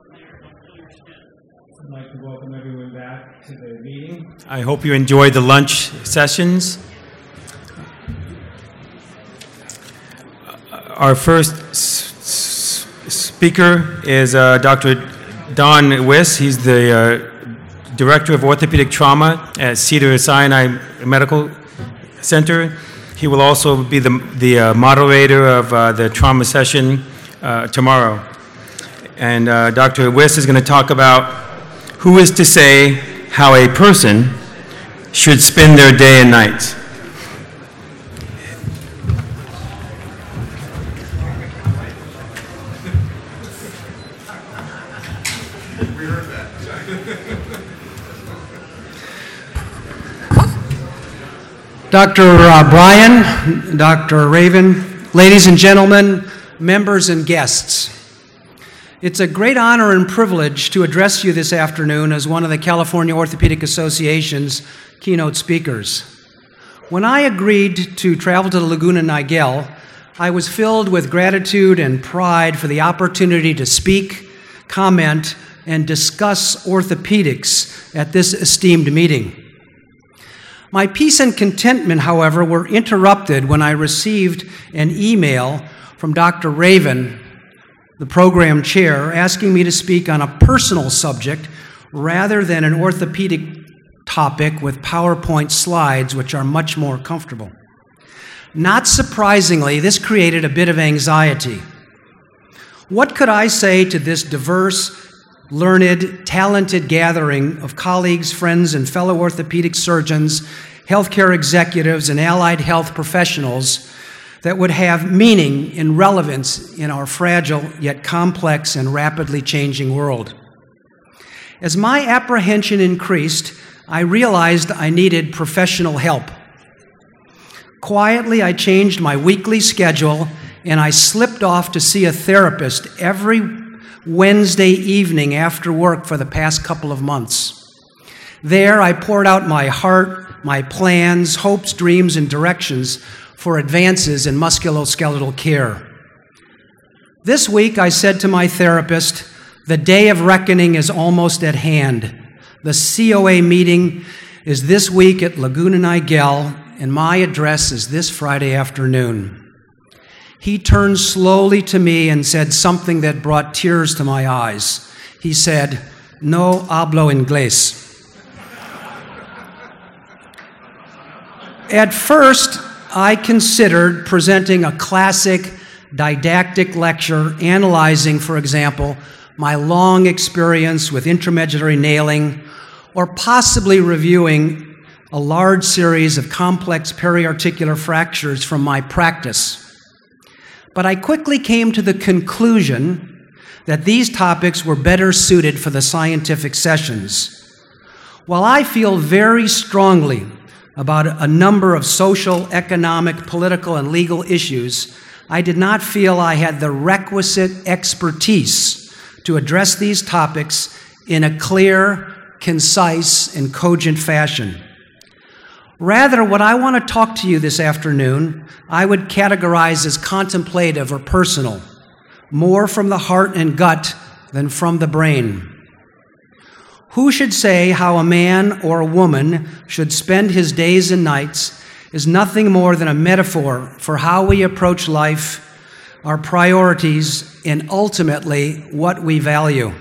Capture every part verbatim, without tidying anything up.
I'd like to welcome everyone back to the meeting. I hope you enjoyed the lunch sessions. Our first s- s- speaker is uh, Doctor Don Wiss. He's the uh, Director of Orthopedic Trauma at Cedars-Sinai Medical Center. He will also be the, the uh, moderator of uh, the trauma session uh, tomorrow. And uh, Doctor Wiss is going to talk about who is to say how a person should spend their day and night. Doctor Uh, Bryan, Doctor Raven, ladies and gentlemen, members and guests. It's a great honor and privilege to address you this afternoon as one of the California Orthopedic Association's keynote speakers. When I agreed to travel to Laguna Niguel, I was filled with gratitude and pride for the opportunity to speak, comment, and discuss orthopedics at this esteemed meeting. My peace and contentment, however, were interrupted when I received an email from Doctor Raven, the program chair, asking me to speak on a personal subject rather than an orthopedic topic with PowerPoint slides, which are much more comfortable. Not surprisingly, this created a bit of anxiety. What could I say to this diverse, learned, talented gathering of colleagues, friends, and fellow orthopedic surgeons, healthcare executives, and allied health professionals that would have meaning and relevance in our fragile yet complex and rapidly changing world? As my apprehension increased, I realized I needed professional help. Quietly, I changed my weekly schedule and I slipped off to see a therapist every Wednesday evening after work for the past couple of months. There, I poured out my heart, my plans, hopes, dreams, and directions for advances in musculoskeletal care. This week, I said to my therapist, the day of reckoning is almost at hand. The C O A meeting is this week at Laguna Niguel, and my address is this Friday afternoon. He turned slowly to me and said something that brought tears to my eyes. He said, "No hablo inglés." At first, I considered presenting a classic didactic lecture analyzing, for example, my long experience with intramedullary nailing, or possibly reviewing a large series of complex periarticular fractures from my practice. But I quickly came to the conclusion that these topics were better suited for the scientific sessions. While I feel very strongly about a number of social, economic, political, and legal issues, I did not feel I had the requisite expertise to address these topics in a clear, concise, and cogent fashion. Rather, what I want to talk to you this afternoon, I would categorize as contemplative or personal, more from the heart and gut than from the brain. Who should say how a man or a woman should spend his days and nights is nothing more than a metaphor for how we approach life, our priorities, and ultimately what we value.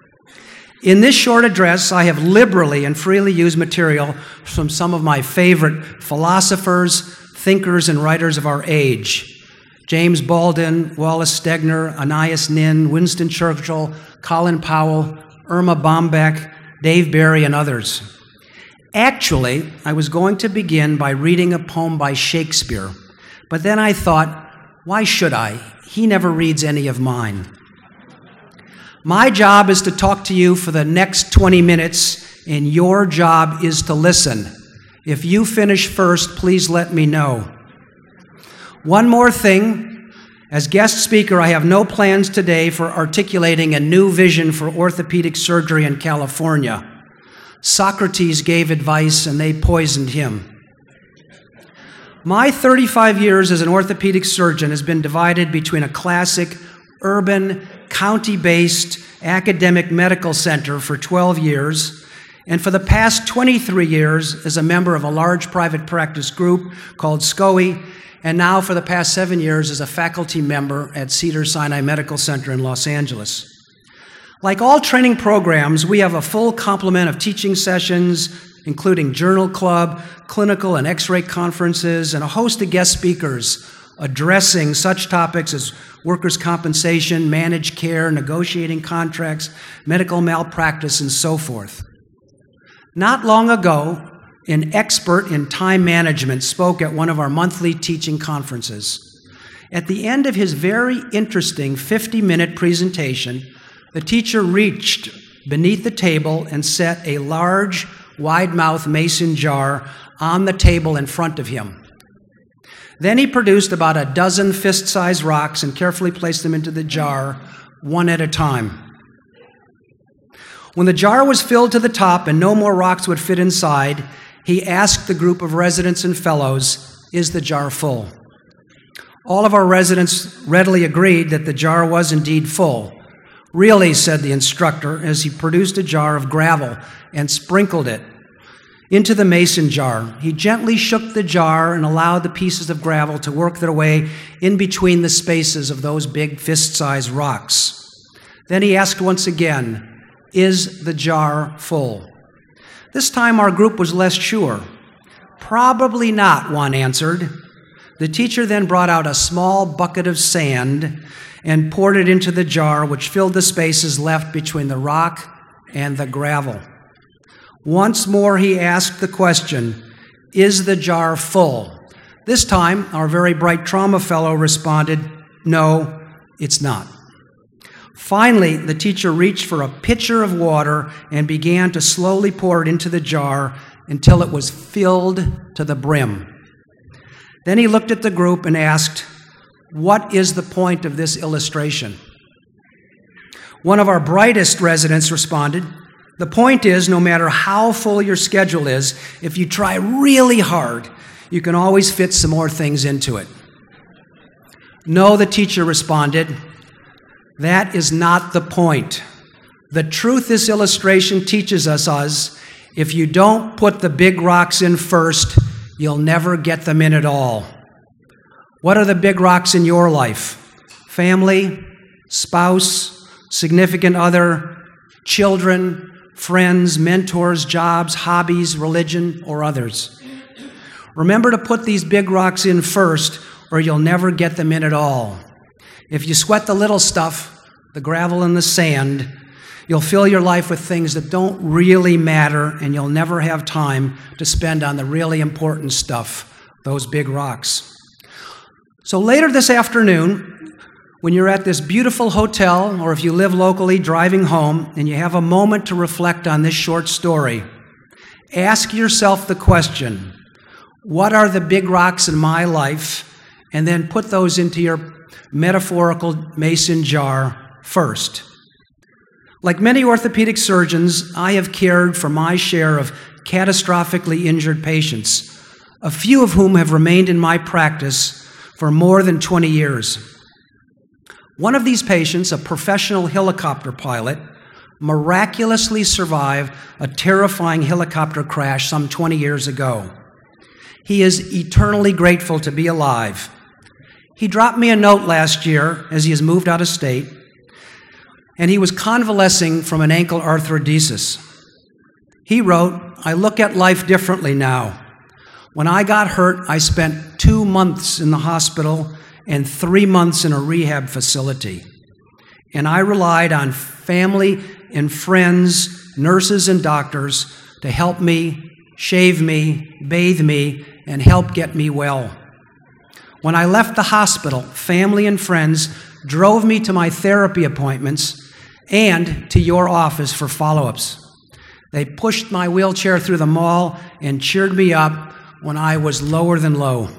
In this short address, I have liberally and freely used material from some of my favorite philosophers, thinkers, and writers of our age: James Baldwin, Wallace Stegner, Anais Nin, Winston Churchill, Colin Powell, Irma Bombeck, Dave Barry, and others. Actually, I was going to begin by reading a poem by Shakespeare, but then I thought, why should I? He never reads any of mine. My job is to talk to you for the next twenty minutes, and your job is to listen. If you finish first, please let me know. One more thing. As guest speaker, I have no plans today for articulating a new vision for orthopedic surgery in California. Socrates gave advice, and they poisoned him. My thirty-five years as an orthopedic surgeon has been divided between a classic urban county-based academic medical center for twelve years, and for the past twenty-three years as a member of a large private practice group called S C O E, and now for the past seven years as a faculty member at Cedars-Sinai Medical Center in Los Angeles. Like all training programs, we have a full complement of teaching sessions, including journal club, clinical and x-ray conferences, and a host of guest speakers addressing such topics as workers' compensation, managed care, negotiating contracts, medical malpractice, and so forth. Not long ago, an expert in time management spoke at one of our monthly teaching conferences. At the end of his very interesting fifty-minute presentation, the teacher reached beneath the table and set a large, wide-mouthed mason jar on the table in front of him. Then he produced about a dozen fist-sized rocks and carefully placed them into the jar, one at a time. When the jar was filled to the top and no more rocks would fit inside, he asked the group of residents and fellows, "Is the jar full?" All of our residents readily agreed that the jar was indeed full. "Really," said the instructor as he produced a jar of gravel and sprinkled it into the mason jar. He gently shook the jar and allowed the pieces of gravel to work their way in between the spaces of those big fist-sized rocks. Then he asked once again, "Is the jar full?" This time our group was less sure. "Probably not," one answered. The teacher then brought out a small bucket of sand and poured it into the jar, which filled the spaces left between the rock and the gravel. Once more he asked the question, "Is the jar full?" This time our very bright trauma fellow responded, "No, it's not." Finally, the teacher reached for a pitcher of water and began to slowly pour it into the jar until it was filled to the brim. Then he looked at the group and asked, "What is the point of this illustration?" One of our brightest residents responded, "The point is, no matter how full your schedule is, if you try really hard, you can always fit some more things into it." "No," the teacher responded, "that is not the point. The truth this illustration teaches us is, if you don't put the big rocks in first, you'll never get them in at all." What are the big rocks in your life? Family, spouse, significant other, children, friends, mentors, jobs, hobbies, religion, or others. Remember to put these big rocks in first, or you'll never get them in at all. If you sweat the little stuff, the gravel and the sand, you'll fill your life with things that don't really matter, and you'll never have time to spend on the really important stuff, those big rocks. So later this afternoon, when you're at this beautiful hotel, or if you live locally driving home, and you have a moment to reflect on this short story, ask yourself the question, what are the big rocks in my life? And then put those into your metaphorical mason jar first. Like many orthopedic surgeons, I have cared for my share of catastrophically injured patients, a few of whom have remained in my practice for more than twenty years. One of these patients, a professional helicopter pilot, miraculously survived a terrifying helicopter crash some twenty years ago. He is eternally grateful to be alive. He dropped me a note last year as he has moved out of state, and he was convalescing from an ankle arthrodesis. He wrote, "I look at life differently now. When I got hurt, I spent two months in the hospital and three months in a rehab facility. And I relied on family and friends, nurses and doctors to help me, shave me, bathe me, and help get me well. When I left the hospital, family and friends drove me to my therapy appointments and to your office for follow-ups. They pushed my wheelchair through the mall and cheered me up when I was lower than low."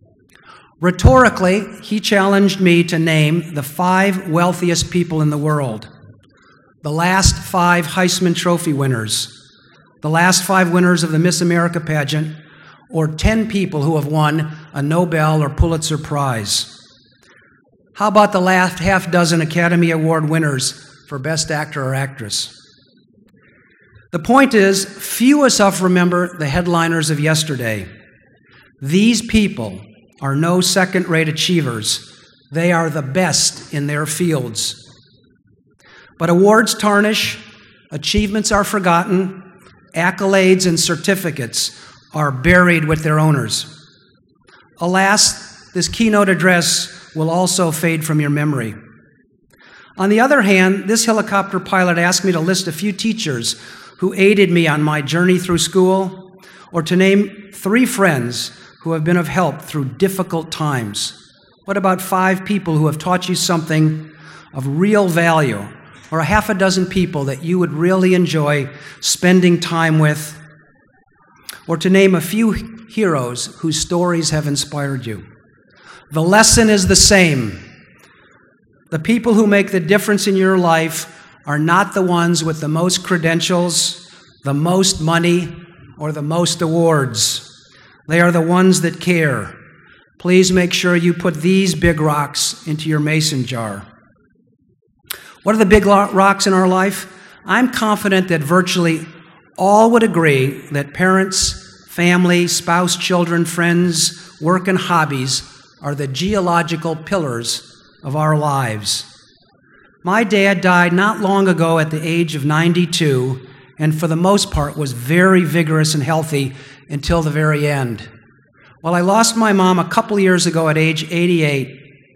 Rhetorically, he challenged me to name the five wealthiest people in the world, the last five Heisman Trophy winners, the last five winners of the Miss America pageant, or ten people who have won a Nobel or Pulitzer Prize. How about the last half dozen Academy Award winners for Best Actor or Actress? The point is, few of us remember the headliners of yesterday. These people are no second-rate achievers. They are the best in their fields. But awards tarnish, achievements are forgotten, accolades and certificates are buried with their owners. Alas, this keynote address will also fade from your memory. On the other hand, this helicopter pilot asked me to list a few teachers who aided me on my journey through school, or to name three friends who have been of help through difficult times. What about five people who have taught you something of real value, or a half a dozen people that you would really enjoy spending time with, or to name a few heroes whose stories have inspired you? The lesson is the same. The people who make the difference in your life are not the ones with the most credentials, the most money, or the most awards. They are the ones that care. Please make sure you put these big rocks into your mason jar. What are the big rocks in our life? I'm confident that virtually all would agree that parents, family, spouse, children, friends, work, and hobbies are the geological pillars of our lives. My dad died not long ago at the age of ninety-two, and for the most part was very vigorous and healthy until the very end. Well, I lost my mom a couple years ago at age eighty-eight.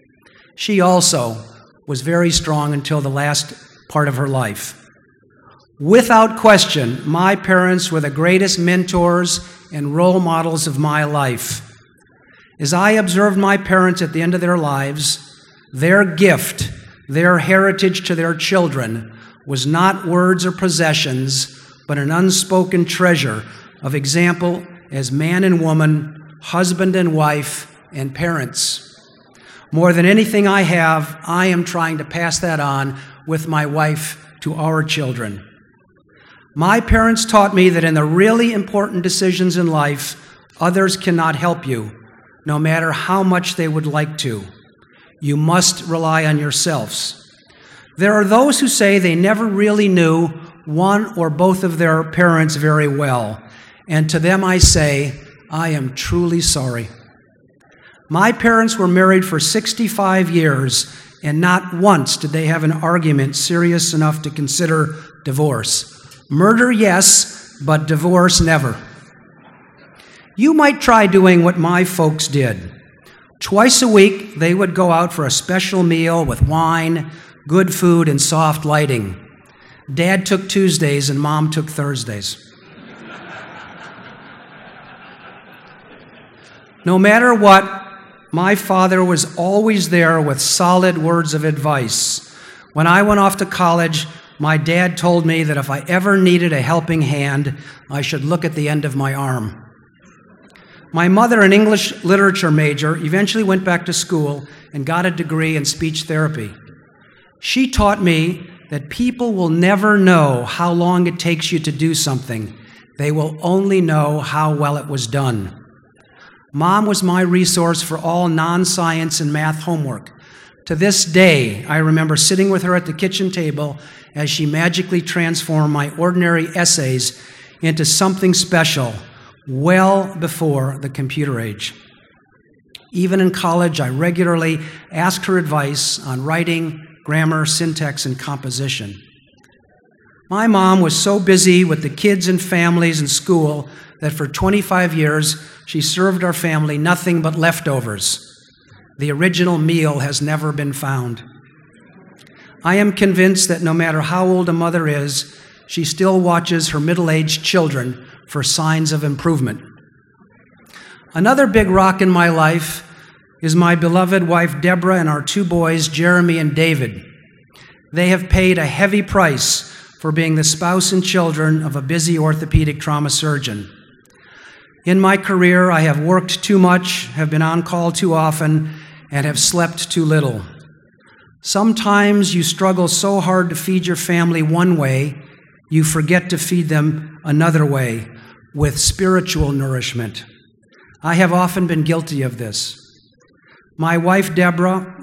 She also was very strong until the last part of her life. Without question, my parents were the greatest mentors and role models of my life. As I observed my parents at the end of their lives, their gift, their heritage to their children, was not words or possessions, but an unspoken treasure of example as man and woman, husband and wife, and parents. More than anything I have, I am trying to pass that on with my wife to our children. My parents taught me that in the really important decisions in life, others cannot help you, no matter how much they would like to. You must rely on yourselves. There are those who say they never really knew one or both of their parents very well, and to them I say, I am truly sorry. My parents were married for sixty-five years, and not once did they have an argument serious enough to consider divorce. Murder, yes, but divorce, never. You might try doing what my folks did. Twice a week, they would go out for a special meal with wine, good food, and soft lighting. Dad took Tuesdays and Mom took Thursdays. No matter what, my father was always there with solid words of advice. When I went off to college, my dad told me that if I ever needed a helping hand, I should look at the end of my arm. My mother, an English literature major, eventually went back to school and got a degree in speech therapy. She taught me that people will never know how long it takes you to do something. They will only know how well it was done. Mom was my resource for all non-science and math homework. To this day, I remember sitting with her at the kitchen table as she magically transformed my ordinary essays into something special well before the computer age. Even in college, I regularly asked her advice on writing, grammar, syntax, and composition. My mom was so busy with the kids and families and school that for twenty-five years, she served our family nothing but leftovers. The original meal has never been found. I am convinced that no matter how old a mother is, she still watches her middle-aged children for signs of improvement. Another big rock in my life is my beloved wife, Deborah, and our two boys, Jeremy and David. They have paid a heavy price for being the spouse and children of a busy orthopedic trauma surgeon. In my career, I have worked too much, have been on call too often, and have slept too little. Sometimes you struggle so hard to feed your family one way, you forget to feed them another way, with spiritual nourishment. I have often been guilty of this. My wife, Deborah,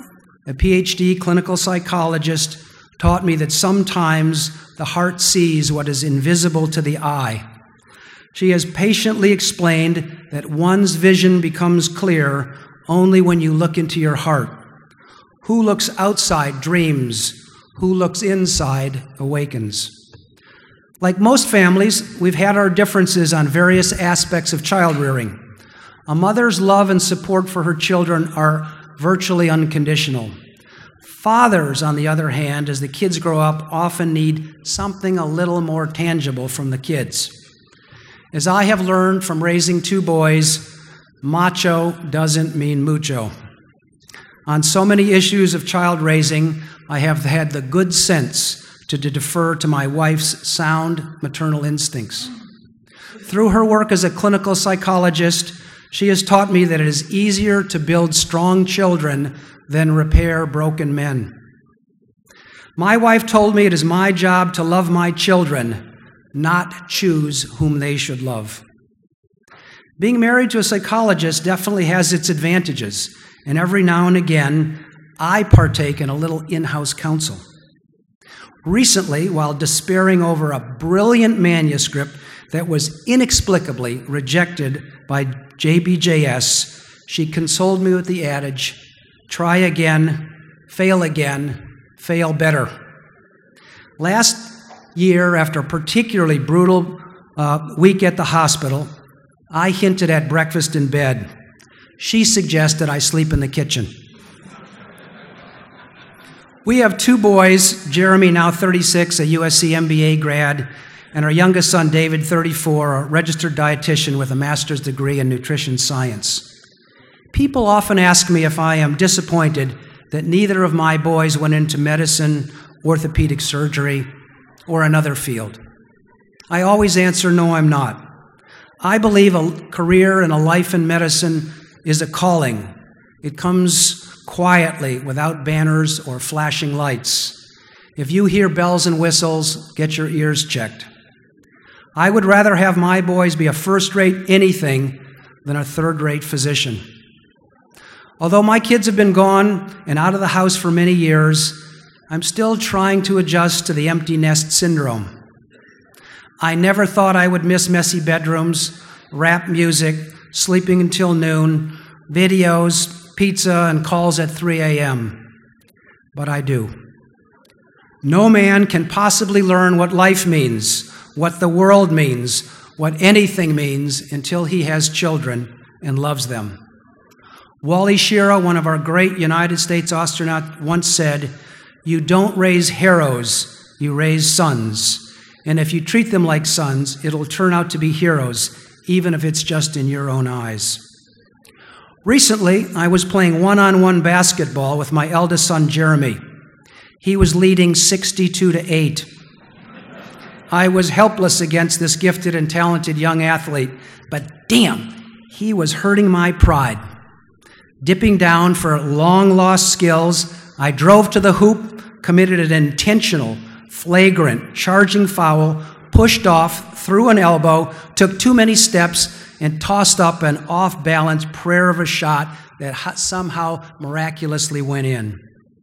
a P H D clinical psychologist, taught me that sometimes the heart sees what is invisible to the eye. She has patiently explained that one's vision becomes clear only when you look into your heart. Who looks outside dreams. Who looks inside awakens. Like most families, we've had our differences on various aspects of child rearing. A mother's love and support for her children are virtually unconditional. Fathers, on the other hand, as the kids grow up, often need something a little more tangible from the kids. As I have learned from raising two boys, macho doesn't mean mucho. On so many issues of child raising, I have had the good sense to defer to my wife's sound maternal instincts. Through her work as a clinical psychologist, she has taught me that it is easier to build strong children than repair broken men. My wife told me it is my job to love my children, not choose whom they should love. Being married to a psychologist definitely has its advantages, and every now and again, I partake in a little in-house counsel. Recently, while despairing over a brilliant manuscript that was inexplicably rejected by J B J S, she consoled me with the adage, try again, fail again, fail better. Last year, after a particularly brutal uh, week at the hospital, I hinted at breakfast in bed. She suggested I sleep in the kitchen. We have two boys, Jeremy, now thirty-six, a U S C M B A grad, and our youngest son, David, thirty-four, a registered dietitian with a master's degree in nutrition science. People often ask me if I am disappointed that neither of my boys went into medicine, orthopedic surgery, or another field. I always answer, no, I'm not. I believe a career and a life in medicine is a calling. It comes quietly, without banners or flashing lights. If you hear bells and whistles, get your ears checked. I would rather have my boys be a first-rate anything than a third-rate physician. Although my kids have been gone and out of the house for many years, I'm still trying to adjust to the empty nest syndrome. I never thought I would miss messy bedrooms, rap music, sleeping until noon, videos, pizza, and calls at three a.m. But I do. No man can possibly learn what life means, what the world means, what anything means until he has children and loves them. Wally Schirra, one of our great United States astronauts, once said, "You don't raise heroes, you raise sons. And if you treat them like sons, it'll turn out to be heroes, even if it's just in your own eyes." Recently, I was playing one-on-one basketball with my eldest son, Jeremy. He was leading sixty-two to eight. I was helpless against this gifted and talented young athlete, but damn, he was hurting my pride. Dipping down for long-lost skills, I drove to the hoop, committed an intentional, flagrant, charging foul, pushed off, threw an elbow, took too many steps, and tossed up an off-balance prayer of a shot that somehow miraculously went in.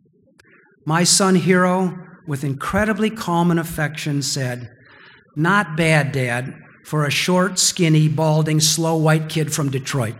My son, Hero, with incredibly calm and affection, said, "Not bad, Dad, for a short, skinny, balding, slow white kid from Detroit."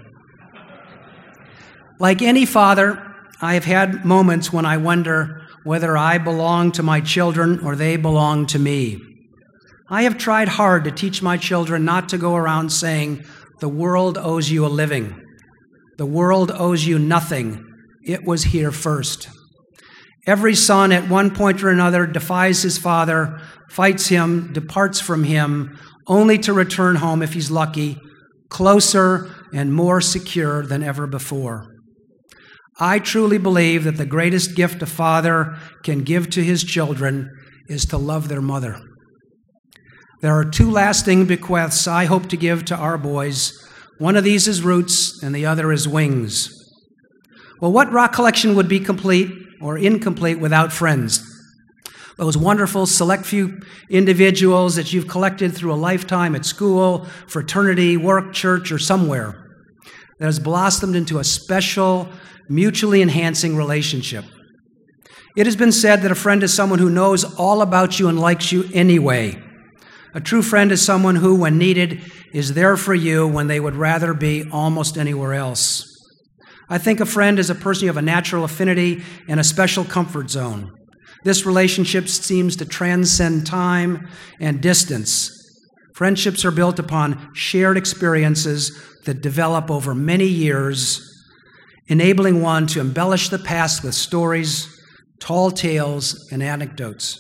Like any father, I have had moments when I wonder whether I belong to my children or they belong to me. I have tried hard to teach my children not to go around saying, "The world owes you a living. The world owes you nothing. It was here first." Every son at one point or another defies his father, fights him, departs from him, only to return home if he's lucky, closer and more secure than ever before. I truly believe that the greatest gift a father can give to his children is to love their mother. There are two lasting bequests I hope to give to our boys. One of these is roots, and the other is wings. Well, what rock collection would be complete or incomplete without friends? Those wonderful select few individuals that you've collected through a lifetime at school, fraternity, work, church, or somewhere that has blossomed into a special, mutually enhancing relationship. It has been said that a friend is someone who knows all about you and likes you anyway. A true friend is someone who, when needed, is there for you when they would rather be almost anywhere else. I think a friend is a person you have a natural affinity and a special comfort zone. This relationship seems to transcend time and distance. Friendships are built upon shared experiences that develop over many years, enabling one to embellish the past with stories, tall tales, and anecdotes.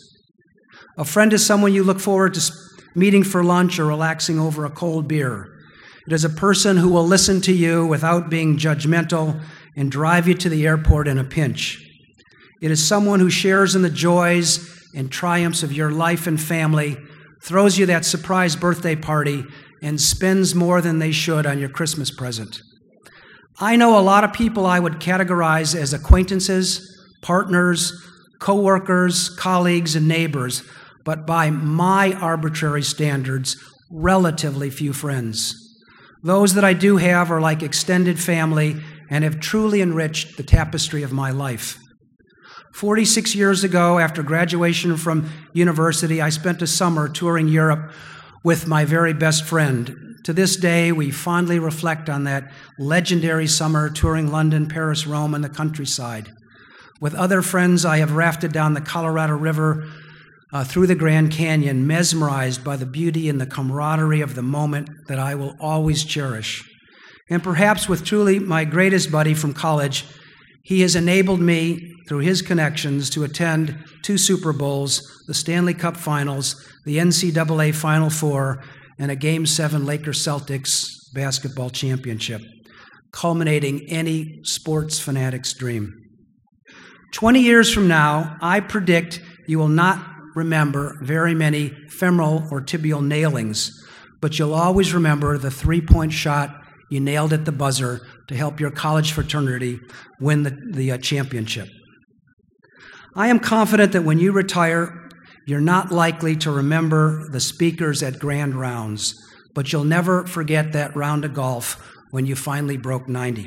A friend is someone you look forward to meeting for lunch or relaxing over a cold beer. It is a person who will listen to you without being judgmental and drive you to the airport in a pinch. It is someone who shares in the joys and triumphs of your life and family, throws you that surprise birthday party, and spends more than they should on your Christmas present. I know a lot of people I would categorize as acquaintances, partners, co-workers, colleagues, and neighbors, but by my arbitrary standards, relatively few friends. Those that I do have are like extended family and have truly enriched the tapestry of my life. forty-six years ago, after graduation from university, I spent a summer touring Europe with my very best friend. To this day, we fondly reflect on that legendary summer touring London, Paris, Rome, and the countryside. With other friends, I have rafted down the Colorado River uh, through the Grand Canyon, mesmerized by the beauty and the camaraderie of the moment that I will always cherish. And perhaps with truly my greatest buddy from college, he has enabled me, through his connections, to attend two Super Bowls, the Stanley Cup Finals, the N C double A Final Four, and a Game seven Lakers-Celtics basketball championship, culminating any sports fanatic's dream. Twenty years from now, I predict you will not remember very many femoral or tibial nailings, but you'll always remember the three-point shot you nailed at the buzzer to help your college fraternity win the, the uh, championship. I am confident that when you retire, you're not likely to remember the speakers at grand rounds, but you'll never forget that round of golf when you finally broke ninety.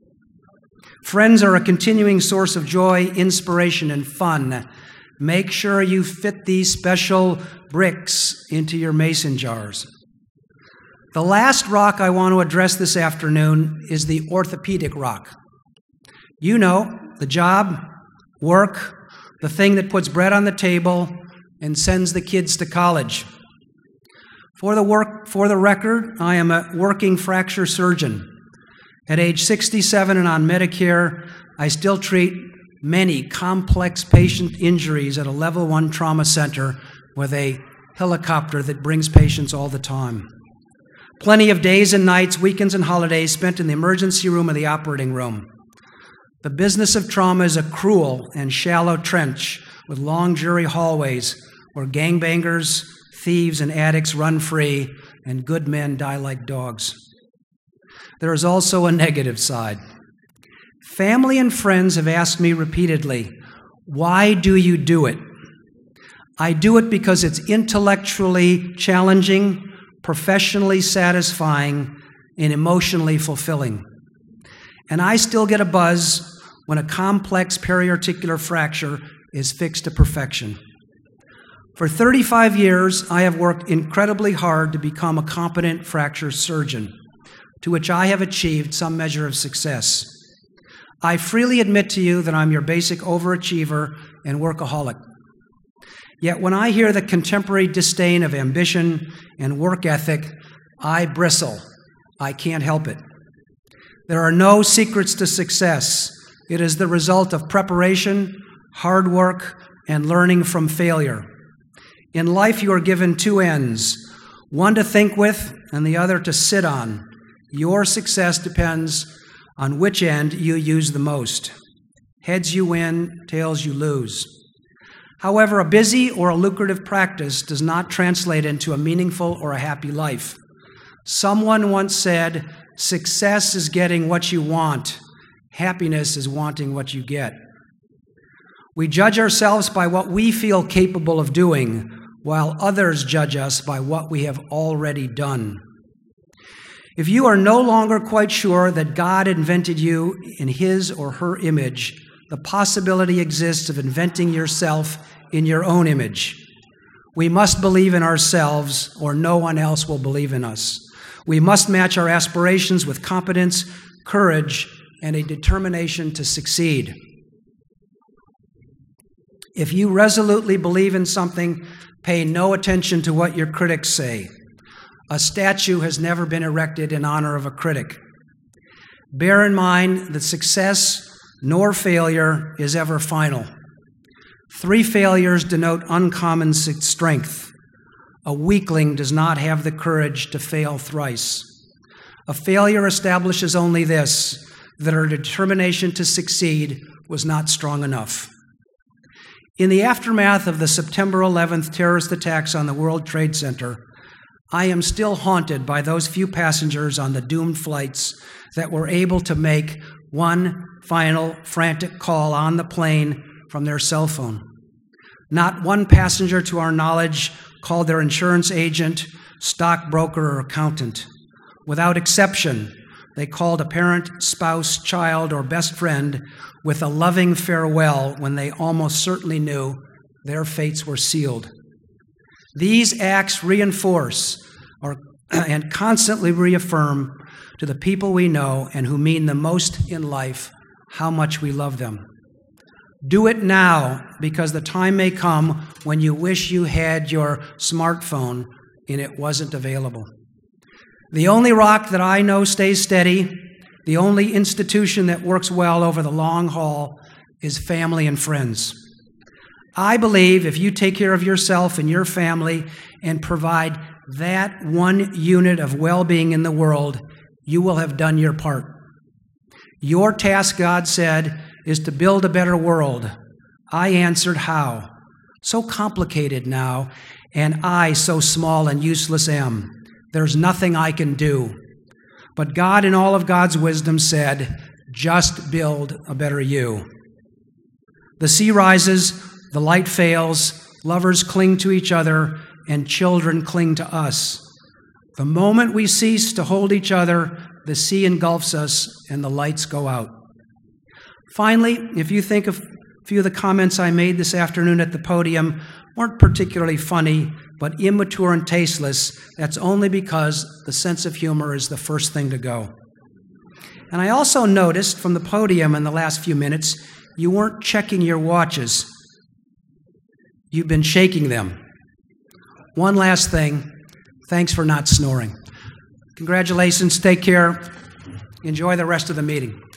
Friends are a continuing source of joy, inspiration, and fun. Make sure you fit these special bricks into your mason jars. The last rock I want to address this afternoon is the orthopedic rock. You know, the job, work, the thing that puts bread on the table and sends the kids to college. For the work, for the record, I am a working fracture surgeon. At age sixty-seven and on Medicare, I still treat many complex patient injuries at a level one trauma center with a helicopter that brings patients all the time. Plenty of days and nights, weekends and holidays spent in the emergency room or the operating room. The business of trauma is a cruel and shallow trench with long jury hallways where gangbangers, thieves, and addicts run free and good men die like dogs. There is also a negative side. Family and friends have asked me repeatedly, why do you do it? I do it because it's intellectually challenging, professionally satisfying, and emotionally fulfilling. And I still get a buzz when a complex periarticular fracture is fixed to perfection. For thirty-five years, I have worked incredibly hard to become a competent fracture surgeon, to which I have achieved some measure of success. I freely admit to you that I'm your basic overachiever and workaholic. Yet when I hear the contemporary disdain of ambition and work ethic, I bristle. I can't help it. There are no secrets to success. It is the result of preparation, hard work, and learning from failure. In life, you are given two ends, one to think with and the other to sit on. Your success depends on which end you use the most. Heads you win, tails you lose. However, a busy or a lucrative practice does not translate into a meaningful or a happy life. Someone once said, success is getting what you want. Happiness is wanting what you get. We judge ourselves by what we feel capable of doing, while others judge us by what we have already done. If you are no longer quite sure that God invented you in His or her image, the possibility exists of inventing yourself in your own image. We must believe in ourselves, or no one else will believe in us. We must match our aspirations with competence, courage, and a determination to succeed. If you resolutely believe in something, pay no attention to what your critics say. A statue has never been erected in honor of a critic. Bear in mind that success nor failure is ever final. Three failures denote uncommon strength. A weakling does not have the courage to fail thrice. A failure establishes only this, that our determination to succeed was not strong enough. In the aftermath of the September eleventh terrorist attacks on the World Trade Center, I am still haunted by those few passengers on the doomed flights that were able to make one final frantic call on the plane from their cell phone. Not one passenger, to our knowledge, called their insurance agent, stockbroker, or accountant. Without exception, they called a parent, spouse, child, or best friend with a loving farewell when they almost certainly knew their fates were sealed. These acts reinforce or, and constantly reaffirm to the people we know and who mean the most in life how much we love them. Do it now, because the time may come when you wish you had your smartphone and it wasn't available. The only rock that I know stays steady, the only institution that works well over the long haul, is family and friends. I believe if you take care of yourself and your family and provide that one unit of well-being in the world, you will have done your part. Your task, God said, is to build a better world. I answered, how? So complicated now, and I so small and useless am. There's nothing I can do. But God, in all of God's wisdom, said, just build a better you. The sea rises, the light fails, lovers cling to each other, and children cling to us. The moment we cease to hold each other, the sea engulfs us and the lights go out. Finally, if you think of a few of the comments I made this afternoon at the podium weren't particularly funny, but immature and tasteless, that's only because the sense of humor is the first thing to go. And I also noticed from the podium in the last few minutes, you weren't checking your watches. You've been shaking them. One last thing, thanks for not snoring. Congratulations, take care, enjoy the rest of the meeting.